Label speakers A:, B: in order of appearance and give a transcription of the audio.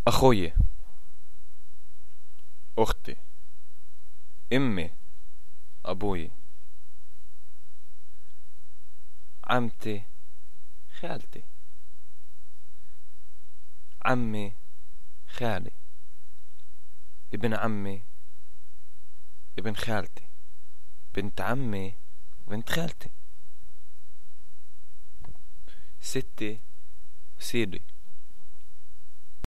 A: أخوي، أختي، أمي، أبوي، عمتي، خالتي، عمي، خالي، ابن عمي، ابن خالتي، بنت عمي، بنت خالتي، ستي وسيدي،